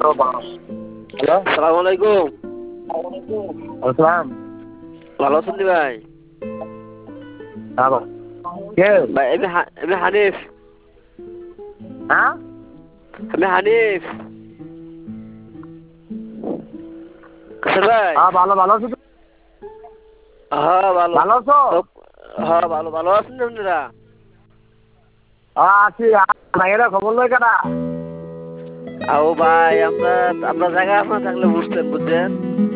Hello, সালাম আলাইকুম। আসসালাম। ভালো আছেন নি ভাই? হ্যাঁ, কে? ভাই আমি হানিফ। হ্যাঁ, আমি হানিফ। কাসের ভাই? হ্যাঁ, ভালো ভালো আছো? হ্যাঁ ভালো। ভালো আছো? তো হ্যাঁ ভালো ভালো আছেন নি আপনারা? হ্যাঁ, আছি। এরা খবর লয় কেনা? আও ভাই আমরা আপনার জায়গা আপনার থাকলে বুঝতেন বুঝছেন।